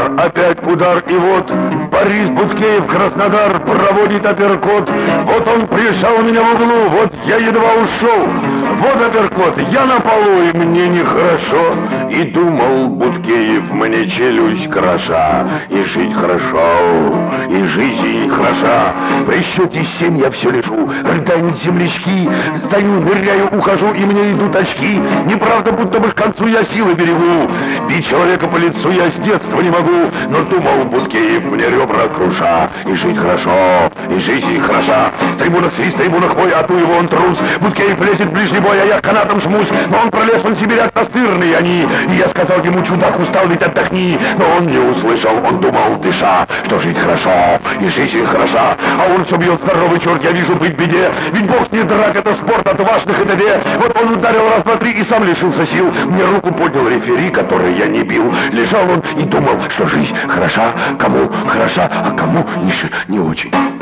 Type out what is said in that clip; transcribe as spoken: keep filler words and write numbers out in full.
удар, опять удар, и вот Борис Буткеев, Краснодар, проводит апперкот. Вот он прижал меня в углу, вот я едва ушел. Вот апперкот, я на полу, и мне нехорошо. И думал Буткеев, мне челюсть кроша, и жить хорошо, и жизнь хороша. При счете семь я все лежу, рыдают землячки, стою, ныряю, ухожу, и мне идут очки. Неправда, будто бы к концу я силы берегу. Бить человека по лицу я с детства не могу. Но думал Буткеев, мне ребра круша, и жить хорошо, и жизнь хороша. В трибунах свист, в трибунах бой, а ту его он трус. Буткеев лезет в ближний бой, а я канатом жмусь. Но он пролез, он сибиряк, настырные они. И я сказал ему, чудак, устал, ведь отдохни. Но он не услышал, он думал, дыша, что жить хорошо, и жизнь хороша. А он все бьет, здоровый черт, я вижу быть в беде. Ведь бокс не драк, это спорт, от важных это две. Вот он ударил раз, два, три и сам лишился сил. Мне руку поднял рефери, который я не бил. Лежал он и думал, что жизнь хороша, кому хороша, а кому не, не очень.